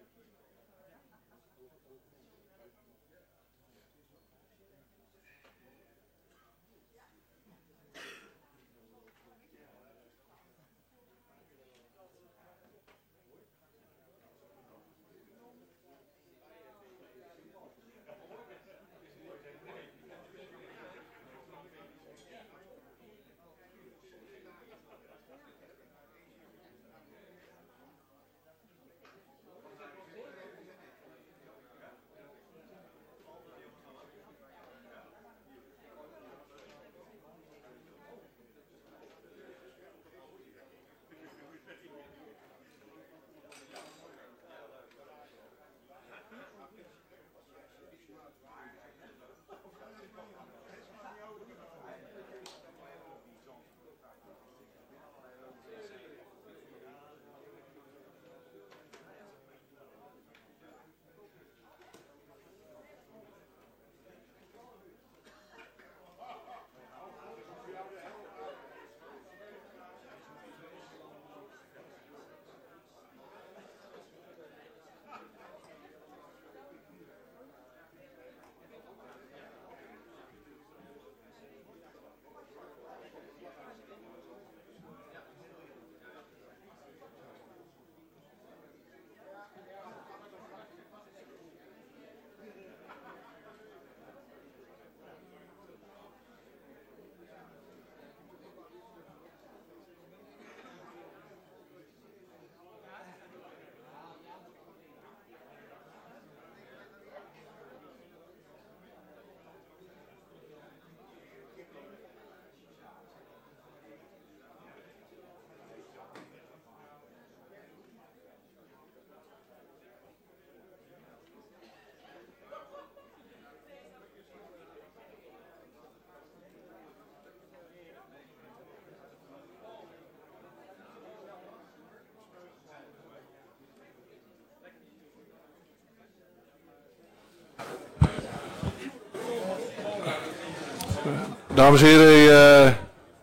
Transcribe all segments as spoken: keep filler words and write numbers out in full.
Dames en heren, uh,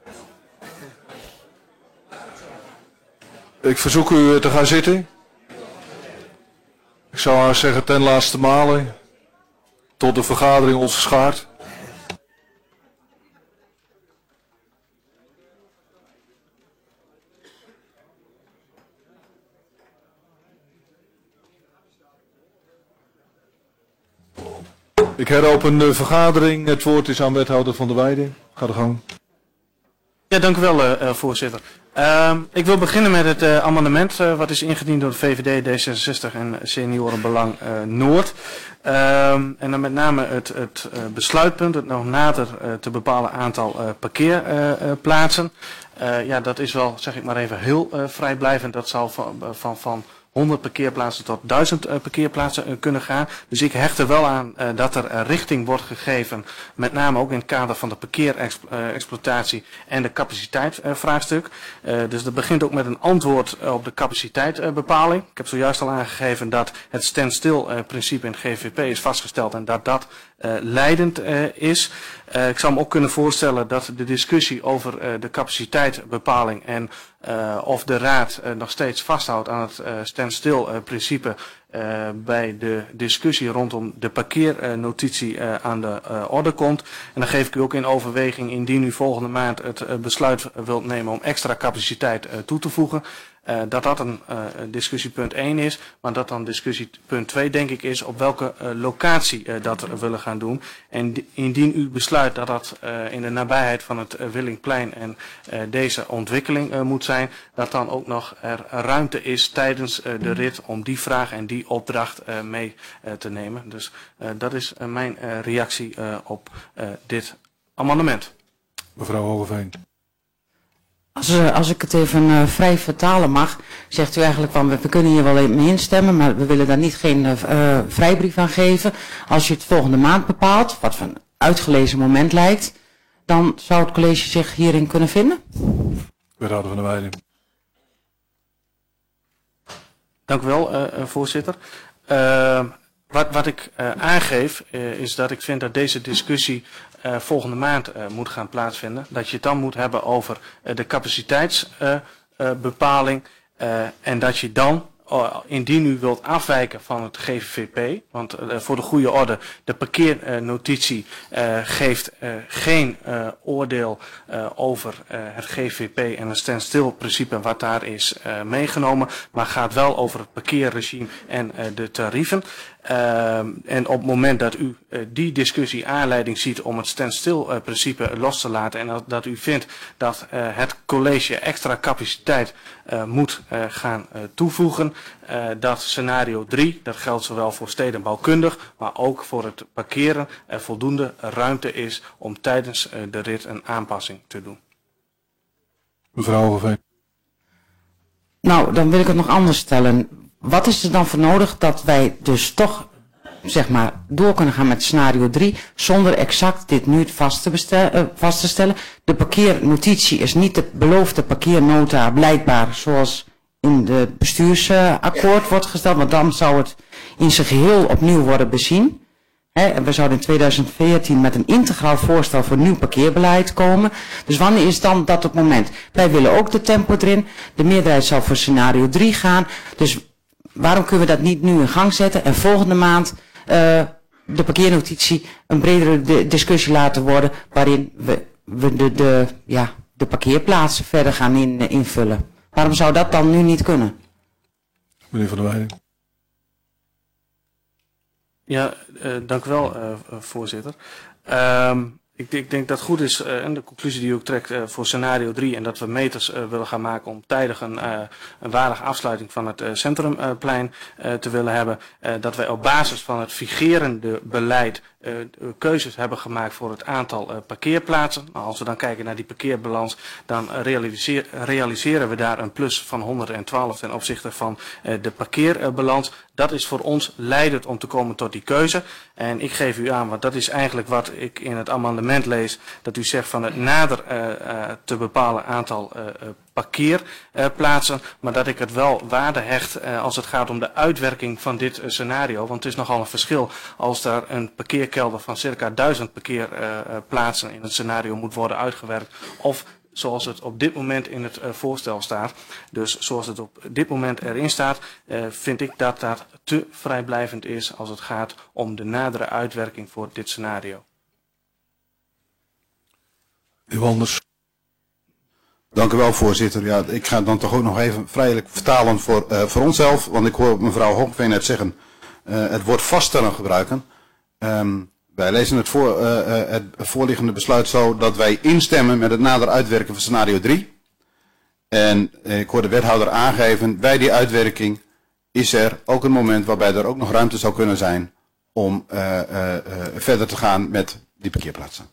ik verzoek u te gaan zitten. Ik zou haar zeggen ten laatste male, tot de vergadering ons schaart. Ik heropen de vergadering. Het woord is aan wethouder Van der Weijden. Ga de gang. Ja, dank u wel, uh, voorzitter. Uh, ik wil beginnen met het uh, amendement uh, wat is ingediend door de V V D, D zesenzestig en Seniorenbelang uh, Noord. Uh, en dan met name het, het uh, besluitpunt, het nog nader uh, te bepalen aantal uh, parkeerplaatsen. Uh, uh, ja, dat is wel, zeg ik maar even, heel uh, vrijblijvend. Dat zal van, van, van honderd parkeerplaatsen tot duizend uh, parkeerplaatsen uh, kunnen gaan. Dus ik hecht er wel aan uh, dat er uh, richting wordt gegeven, met name ook in het kader van de parkeerexploitatie en de capaciteitsvraagstuk. Uh, uh, dus dat begint ook met een antwoord uh, op de capaciteitsbepaling. Uh, ik heb zojuist al aangegeven dat het standstill uh, principe in het G V P is vastgesteld en dat dat uh, leidend uh, is. Uh, ik zou me ook kunnen voorstellen dat de discussie over uh, de capaciteitsbepaling en uh, of de Raad uh, nog steeds vasthoudt aan het uh, standstill uh, principe uh, bij de discussie rondom de parkeernotitie uh, aan de uh, orde komt. En dan geef ik u ook in overweging indien u volgende maand het uh, besluit wilt nemen om extra capaciteit uh, toe te voegen. Uh, dat dat een uh, discussiepunt één is, maar dat dan discussiepunt twee denk ik is op welke uh, locatie uh, dat we willen gaan doen. En indien u besluit dat dat uh, in de nabijheid van het uh, Willingplein en uh, deze ontwikkeling uh, moet zijn, dat dan ook nog er ruimte is tijdens uh, de rit om die vraag en die opdracht uh, mee uh, te nemen. Dus uh, dat is uh, mijn uh, reactie uh, op uh, dit amendement. Mevrouw Hogeveen. Als, uh, als ik het even uh, vrij vertalen mag, zegt u eigenlijk van we, we kunnen hier wel mee instemmen, maar we willen daar niet geen uh, uh, vrijbrief aan geven. Als je het volgende maand bepaalt, wat van een uitgelezen moment lijkt, dan zou het college zich hierin kunnen vinden? Wethouder Van der Weijden. Dank u wel, uh, voorzitter. Uh, wat, wat ik uh, aangeef uh, is dat ik vind dat deze discussie Uh, volgende maand uh, moet gaan plaatsvinden. Dat je het dan moet hebben over uh, de capaciteitsbepaling. Uh, uh, en dat je dan uh, indien u wilt afwijken van het G V V P, want uh, voor de goede orde, de parkeernotitie uh, geeft uh, geen uh, oordeel uh, over uh, het G V V P en het standstill principe wat daar is uh, meegenomen, maar gaat wel over het parkeerregime en uh, de tarieven. Uh, en op het moment dat u uh, die discussie aanleiding ziet om het standstill uh, principe los te laten en dat, dat u vindt dat uh, het college extra capaciteit uh, moet uh, gaan uh, toevoegen, uh, dat scenario drie, dat geldt zowel voor stedenbouwkundig, maar ook voor het parkeren, er voldoende ruimte is om tijdens uh, de rit een aanpassing te doen. Mevrouw Hogeveen. Nou, dan wil ik het nog anders stellen. Wat is er dan voor nodig dat wij dus toch, zeg maar, door kunnen gaan met scenario drie, zonder exact dit nu vast te, bestel, uh, vast te stellen? De parkeernotitie is niet de beloofde parkeernota blijkbaar zoals in de bestuursakkoord uh, wordt gesteld, want dan zou het in zijn geheel opnieuw worden bezien. He, en we zouden in tweeduizend veertien met een integraal voorstel voor nieuw parkeerbeleid komen. Dus wanneer is dan dat het moment? Wij willen ook de tempo erin. De meerderheid zal voor scenario drie gaan. Dus waarom kunnen we dat niet nu in gang zetten en volgende maand uh, de parkeernotitie een bredere de discussie laten worden waarin we, we de, de, ja, de parkeerplaatsen verder gaan in, uh, invullen? Waarom zou dat dan nu niet kunnen? Meneer Van der Weijden. Ja, uh, dank u wel, uh, voorzitter. Um, ik, ik denk dat het goed is, uh, en de conclusie die u ook trekt uh, voor scenario drie, en dat we meters uh, willen gaan maken om tijdig een, uh, een waardige afsluiting van het uh, centrumplein uh, te willen hebben. Uh, dat wij op basis van het vigerende beleid uh, keuzes hebben gemaakt voor het aantal uh, parkeerplaatsen. Nou, als we dan kijken naar die parkeerbalans, dan uh, realiseer, realiseren we daar een plus van honderdtwaalf ten opzichte van uh, de parkeerbalans. Dat is voor ons leidend om te komen tot die keuze. En ik geef u aan, want dat is eigenlijk wat ik in het amendement lees, dat u zegt van het nader uh, uh, te bepalen aantal uh, uh, parkeerplaatsen, uh, maar dat ik het wel waarde hecht uh, als het gaat om de uitwerking van dit uh, scenario. Want het is nogal een verschil als daar een parkeerkelder van circa duizend parkeerplaatsen uh, in het scenario moet worden uitgewerkt, of zoals het op dit moment in het uh, voorstel staat. Dus zoals het op dit moment erin staat, uh, vind ik dat dat te vrijblijvend is als het gaat om de nadere uitwerking voor dit scenario. U anders. Dank u wel, voorzitter. Ja, ik ga dan toch ook nog even vrijelijk vertalen voor, uh, voor onszelf, want ik hoor mevrouw Hogeveen net zeggen, uh, het woord vaststellen gebruiken. Um, Wij lezen het, voor, uh, uh, het voorliggende besluit zo dat wij instemmen met het nader uitwerken van scenario drie. En uh, ik hoor de wethouder aangeven, bij die uitwerking is er ook een moment waarbij er ook nog ruimte zou kunnen zijn om uh, uh, uh, verder te gaan met die parkeerplaatsen.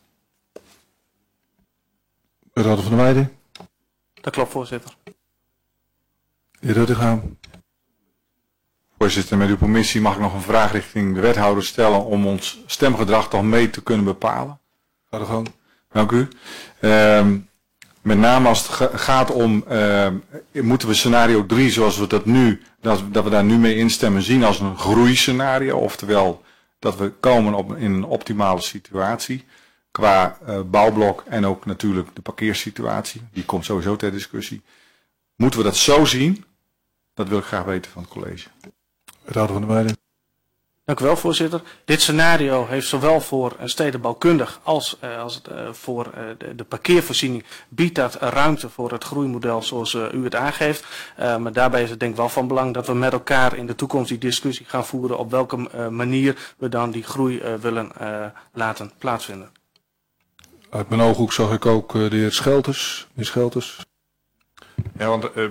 Wethouder Van der Weijden. Dat klopt, voorzitter. Heer Ruttegaan. Voorzitter, met uw permissie mag ik nog een vraag richting de wethouder stellen om ons stemgedrag toch mee te kunnen bepalen. Ga er gewoon. Dank u. Uh, met name als het gaat om, uh, moeten we scenario drie zoals we dat nu, dat, dat we daar nu mee instemmen, zien als een groeiscenario. Oftewel dat we komen op, in een optimale situatie qua uh, bouwblok en ook natuurlijk de parkeersituatie. Die komt sowieso ter discussie. Moeten we dat zo zien? Dat wil ik graag weten van het college. Wethouder Van der Weijden. Dank u wel, voorzitter. Dit scenario heeft zowel voor uh, stedenbouwkundig als, uh, als het, uh, voor uh, de, de parkeervoorziening biedt dat ruimte voor het groeimodel zoals uh, u het aangeeft. Uh, maar daarbij is het denk ik wel van belang dat we met elkaar in de toekomst die discussie gaan voeren op welke uh, manier we dan die groei uh, willen uh, laten plaatsvinden. Uit mijn ooghoek zag ik ook uh, de heer Schelters. Meneer Schelters. Ja, want uh,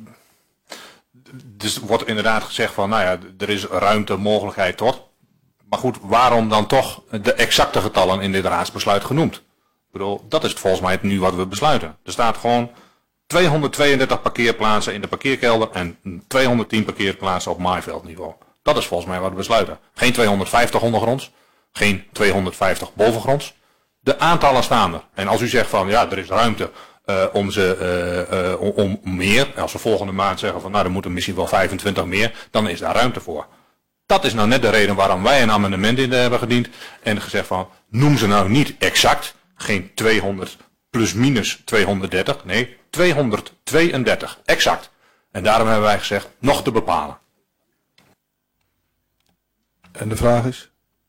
dus wordt inderdaad gezegd van, nou ja, er is ruimte, mogelijkheid tot. Maar goed, waarom dan toch de exacte getallen in dit raadsbesluit genoemd? Ik bedoel, dat is volgens mij nu wat we besluiten. Er staat gewoon tweehonderdtweeëndertig parkeerplaatsen in de parkeerkelder en tweehonderdtien parkeerplaatsen op maaiveldniveau. Dat is volgens mij wat we besluiten. Geen tweehonderdvijftig ondergronds, geen tweehonderdvijftig bovengronds. De aantallen staan er. En als u zegt van, ja, er is ruimte Uh, om ze uh, uh, om, om meer, als we volgende maand zeggen van nou er moeten misschien wel vijfentwintig meer, dan is daar ruimte voor. Dat is nou net de reden waarom wij een amendement in hebben gediend en gezegd van noem ze nou niet exact, geen tweehonderd plus minus tweehonderddertig, nee tweehonderdtweeëndertig, exact. En daarom hebben wij gezegd, nog te bepalen. En de vraag is?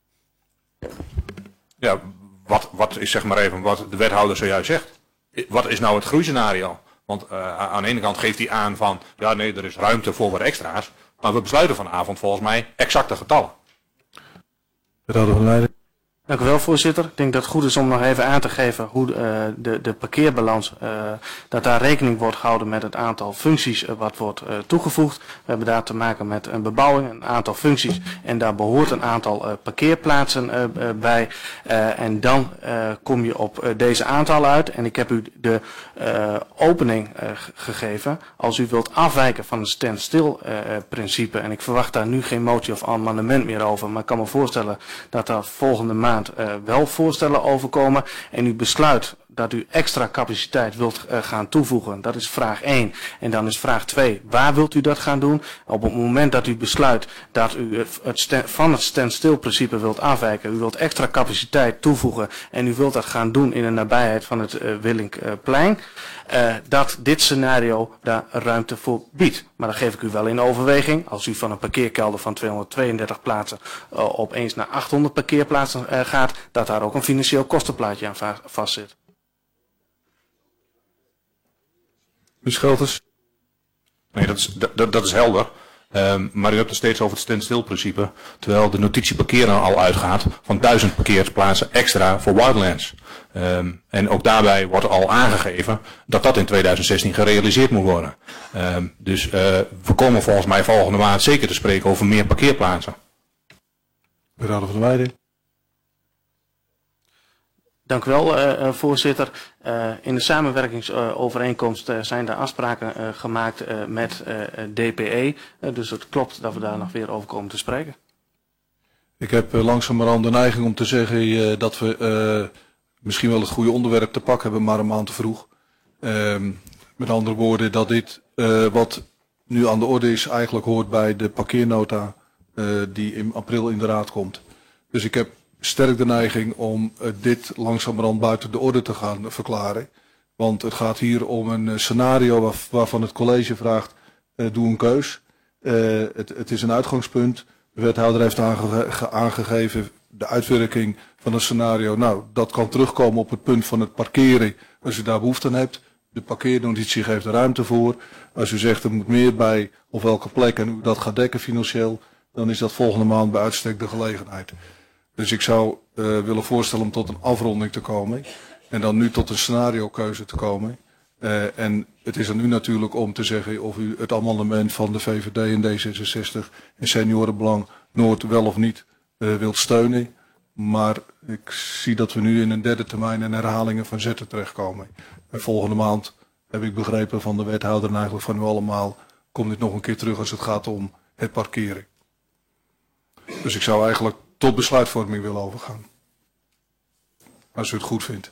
Ja, wat, wat is zeg maar even wat de wethouder zojuist zegt? Wat is nou het groeiscenario? Want uh, aan de ene kant geeft hij aan van, ja nee, er is ruimte voor wat extra's. Maar we besluiten vanavond volgens mij exacte getallen. Wethouder van Leiden. Dank u wel, voorzitter. Ik denk dat het goed is om nog even aan te geven hoe uh, de, de parkeerbalans, uh, dat daar rekening wordt gehouden met het aantal functies uh, wat wordt uh, toegevoegd. We hebben daar te maken met een bebouwing, een aantal functies en daar behoort een aantal uh, parkeerplaatsen uh, uh, bij. Uh, en dan uh, kom je op uh, deze aantallen uit. En ik heb u de uh, opening uh, gegeven. Als u wilt afwijken van het standstill uh, principe, en ik verwacht daar nu geen motie of amendement meer over, maar ik kan me voorstellen dat daar volgende maand Uh, wel voorstellen overkomen en u besluit dat u extra capaciteit wilt uh, gaan toevoegen. Dat is vraag één. En dan is vraag twee, waar wilt u dat gaan doen? Op het moment dat u besluit dat u het stand, van het standstill principe wilt afwijken, u wilt extra capaciteit toevoegen en u wilt dat gaan doen in de nabijheid van het uh, Willinkplein, uh, dat dit scenario daar ruimte voor biedt. Maar dan geef ik u wel in overweging, als u van een parkeerkelder van tweehonderdtweeëndertig plaatsen uh, opeens naar achthonderd parkeerplaatsen uh, gaat, dat daar ook een financieel kostenplaatje aan va vastzit. Meneer Schelters. Nee, dat is, dat, dat is helder. Um, maar u hebt het steeds over het standstill principe. Terwijl de notitie parkeren al uitgaat van duizend parkeerplaatsen extra voor wildlands. Um, en ook daarbij wordt al aangegeven dat dat in tweeduizend zestien gerealiseerd moet worden. Um, dus uh, we komen volgens mij volgende maand zeker te spreken over meer parkeerplaatsen. Wethouder van Leiden. Dank u wel, uh, voorzitter. Uh, in de samenwerkingsovereenkomst uh, zijn er afspraken uh, gemaakt uh, met uh, D P E. Uh, dus het klopt dat we daar nog weer over komen te spreken. Ik heb uh, langzamerhand de neiging om te zeggen uh, dat we uh, misschien wel het goede onderwerp te pakken hebben, maar een maand te vroeg. Uh, met andere woorden, dat dit uh, wat nu aan de orde is eigenlijk hoort bij de parkeernota uh, die in april in de raad komt. Dus ik heb sterk de neiging om uh, dit langzamerhand buiten de orde te gaan uh, verklaren. Want het gaat hier om een uh, scenario waar, waarvan het college vraagt, uh, doe een keus. Uh, het, het is een uitgangspunt. De wethouder heeft aange aangegeven de uitwerking van een scenario. Nou, dat kan terugkomen op het punt van het parkeren als u daar behoefte aan hebt. De parkeernotitie geeft er ruimte voor. Als u zegt er moet meer bij of welke plek en u dat gaat dekken financieel, dan is dat volgende maand bij uitstek de gelegenheid. Dus ik zou uh, willen voorstellen om tot een afronding te komen en dan nu tot een scenario keuze te komen. Uh, en het is aan u natuurlijk om te zeggen of u het amendement van de V V D en D zesenzestig en Seniorenbelang Noord wel of niet uh, wilt steunen. Maar ik zie dat we nu in een derde termijn en herhalingen van zetten terechtkomen. En volgende maand heb ik begrepen van de wethouder en eigenlijk van u allemaal, komt dit nog een keer terug als het gaat om het parkeren. Dus ik zou eigenlijk tot besluitvorming willen overgaan. Als u het goed vindt.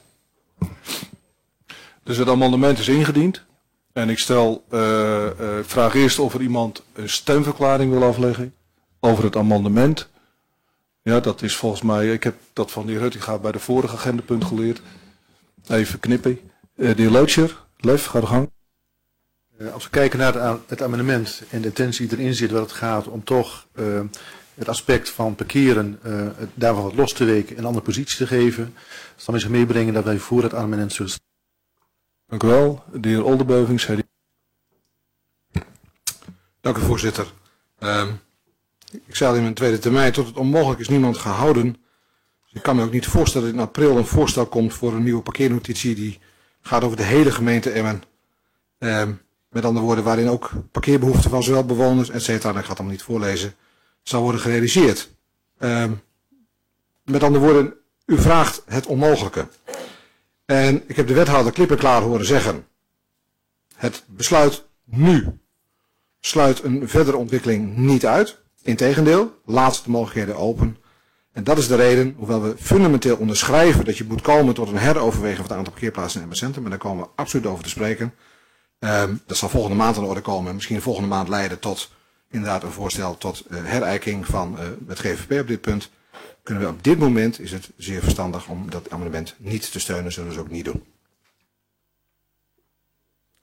Dus het amendement is ingediend. En ik stel, uh, uh, vraag eerst of er iemand een stemverklaring wil afleggen over het amendement. Ja, dat is volgens mij, ik heb dat van de heer Huttinga bij de vorige agendapunt geleerd. Even knippen. Uh, de heer Leutscher, Lef, ga de gang. Uh, als we kijken naar het, het amendement en de intentie die erin zit, waar het gaat om toch uh, het aspect van parkeren, uh, daarvan wat los te weken en een andere positie te geven, dus dan is er meebrengen dat wij voor het amendement zullen staan. Dank u wel. De heer Oldenbeuving, C D A. Dank u, voorzitter. Uh, ik zei al in mijn tweede termijn, tot het onmogelijk is niemand gehouden. Dus ik kan me ook niet voorstellen dat in april een voorstel komt voor een nieuwe parkeernotitie die gaat over de hele gemeente Emmen. Uh, met andere woorden, waarin ook parkeerbehoeften van zowel bewoners, et cetera, en ik ga het allemaal niet voorlezen, zal worden gerealiseerd. Uh, met andere woorden, u vraagt het onmogelijke. En ik heb de wethouder klip en klaar horen zeggen, het besluit nu sluit een verdere ontwikkeling niet uit. Integendeel, laat de mogelijkheden open. En dat is de reden, hoewel we fundamenteel onderschrijven dat je moet komen tot een heroverweging van het aantal parkeerplaatsen in Emmen Centrum, maar daar komen we absoluut over te spreken. Um, dat zal volgende maand aan de orde komen en misschien volgende maand leiden tot inderdaad een voorstel tot uh, herijking van uh, het G V P op dit punt. Kunnen we op dit moment, is het zeer verstandig om dat amendement niet te steunen, zullen we dus ook niet doen.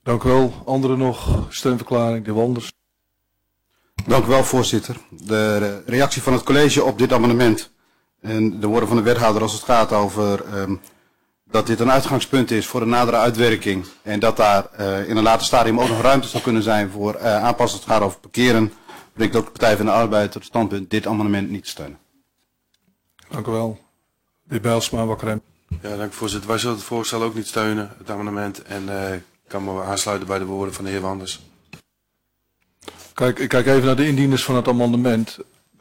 Dank u wel. Anderen nog? Steunverklaring, de Wanders. Dank u wel, voorzitter. De reactie van het college op dit amendement en de woorden van de wethouder als het gaat over um, dat dit een uitgangspunt is voor een nadere uitwerking en dat daar uh, in een later stadium ook nog ruimte zou kunnen zijn voor uh, aanpassingen als het gaat over parkeren, brengt ook de Partij van de Arbeid tot het standpunt dit amendement niet te steunen. Dank u wel. De heer Bijlsma, Wakker M. Ja, dank u voorzitter. Wij zullen het voorstel ook niet steunen, het amendement, en uh, ik kan me aansluiten bij de woorden van de heer Wanders. Kijk, ik kijk even naar de indieners van het amendement.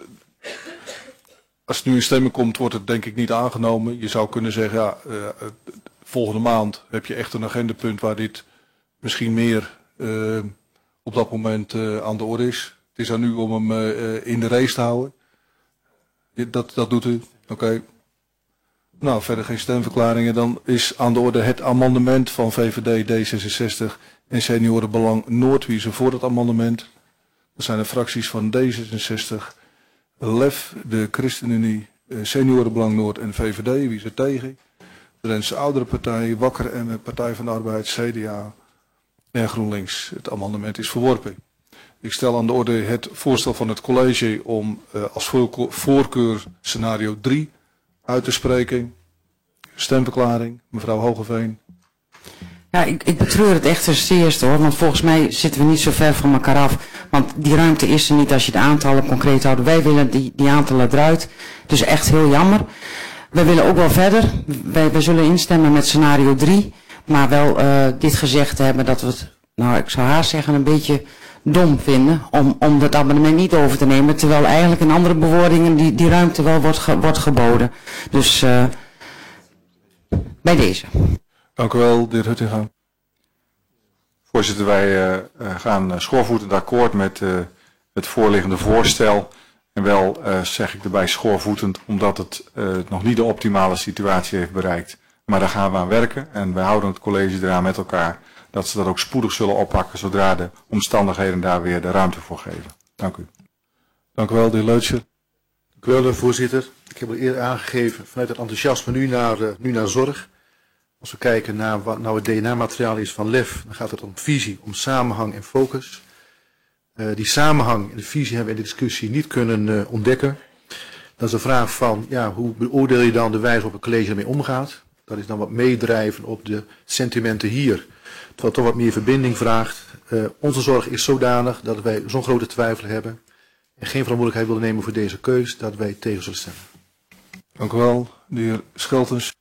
Als het nu in stemming komt, wordt het denk ik niet aangenomen. Je zou kunnen zeggen, ja, uh, volgende maand heb je echt een agendapunt waar dit misschien meer uh, op dat moment uh, aan de orde is. Het is aan u om hem uh, in de race te houden. Dat, dat doet u. Oké. Okay. Nou, verder geen stemverklaringen. Dan is aan de orde het amendement van V V D, D zesenzestig en Seniorenbelang Noord. Wie is er voor het amendement? Dat zijn de fracties van D zesenzestig, L E F, de ChristenUnie, Seniorenbelang Noord en V V D. Wie is er tegen? De Drentse Oudere Partij, Wakker en de Partij van de Arbeid, C D A en GroenLinks. Het amendement is verworpen. Ik stel aan de orde het voorstel van het college om uh, als voorkeur scenario drie uit te spreken. Stemverklaring, mevrouw Hogeveen. Ja, ik, ik betreur het echt als eerste hoor, want volgens mij zitten we niet zo ver van elkaar af. Want die ruimte is er niet als je de aantallen concreet houdt. Wij willen die, die aantallen eruit. Dus echt heel jammer. Wij willen ook wel verder. Wij, wij zullen instemmen met scenario drie. Maar wel uh, dit gezegd hebben dat we het, nou ik zou haast zeggen, een beetje dom vinden om, om dat abonnement niet over te nemen. Terwijl eigenlijk in andere bewoordingen die, die ruimte wel wordt, ge, wordt geboden. Dus uh, bij deze. Dank u wel, de heer Huttinga. Voorzitter, wij uh, gaan schoorvoetend akkoord met uh, het voorliggende voorstel. En wel uh, zeg ik erbij schoorvoetend, omdat het uh, nog niet de optimale situatie heeft bereikt. Maar daar gaan we aan werken en wij houden het college eraan met elkaar dat ze dat ook spoedig zullen oppakken zodra de omstandigheden daar weer de ruimte voor geven. Dank u. Dank u wel, de heer Leutscher. Dank u wel, voorzitter. Ik heb al eerder aangegeven vanuit het enthousiasme nu naar, uh, nu naar zorg. Als we kijken naar wat nou het D N A-materiaal is van L E F, dan gaat het om visie, om samenhang en focus. Uh, die samenhang en de visie hebben we in de discussie niet kunnen uh, ontdekken. Dat is de vraag van, ja, hoe beoordeel je dan de wijze waarop het college ermee omgaat? Dat is dan wat meedrijven op de sentimenten hier. Terwijl het toch wat meer verbinding vraagt. Uh, onze zorg is zodanig dat wij zo'n grote twijfel hebben en geen verantwoordelijkheid willen nemen voor deze keus, dat wij tegen zullen stemmen. Dank u wel, de heer Scheltens.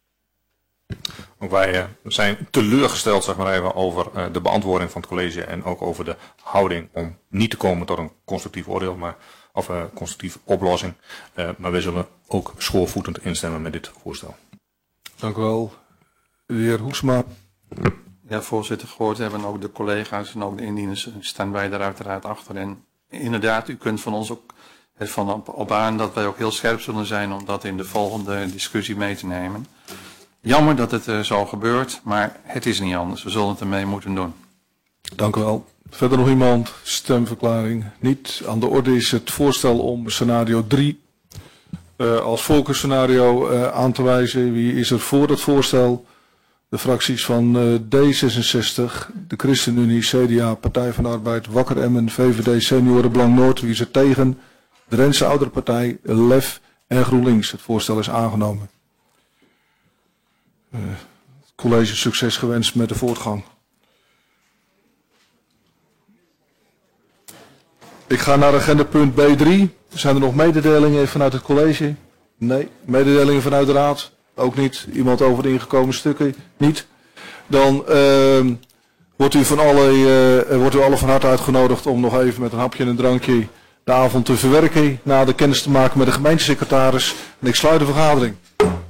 Ook wij uh, zijn teleurgesteld, zeg maar even, over uh, de beantwoording van het college en ook over de houding om niet te komen tot een constructief oordeel, maar, of een uh, constructieve oplossing. Uh, maar wij zullen ook schoorvoetend instemmen met dit voorstel. Dank u wel. De heer Hoesma. Ja, voorzitter, gehoord hebben ook de collega's en ook de indieners staan wij daar uiteraard achter. En inderdaad, u kunt van ons ook ervan op, op aan dat wij ook heel scherp zullen zijn om dat in de volgende discussie mee te nemen. Jammer dat het uh, zo gebeurt, maar het is niet anders. We zullen het ermee moeten doen. Dank u wel. Verder nog iemand? Stemverklaring niet. Aan de orde is het voorstel om scenario drie uh, als voorkeurscenario uh, aan te wijzen. Wie is er voor het voorstel? De fracties van uh, D zesenzestig, de ChristenUnie, C D A, Partij van de Arbeid, Wakker Emmen, V V D, Seniorenbelang Noord. Wie is er tegen? De Drentse Oudere Partij, L E F en GroenLinks. Het voorstel is aangenomen. Uh, het college succes gewenst met de voortgang. Ik ga naar agenda punt B drie. Zijn er nog mededelingen vanuit het college? Nee. Mededelingen vanuit de raad? Ook niet. Iemand over de ingekomen stukken? Niet. Dan uh, wordt u van alle, uh, wordt u alle van harte uitgenodigd om nog even met een hapje en een drankje de avond te verwerken. Na de kennis te maken met de gemeentesecretaris. En ik sluit de vergadering.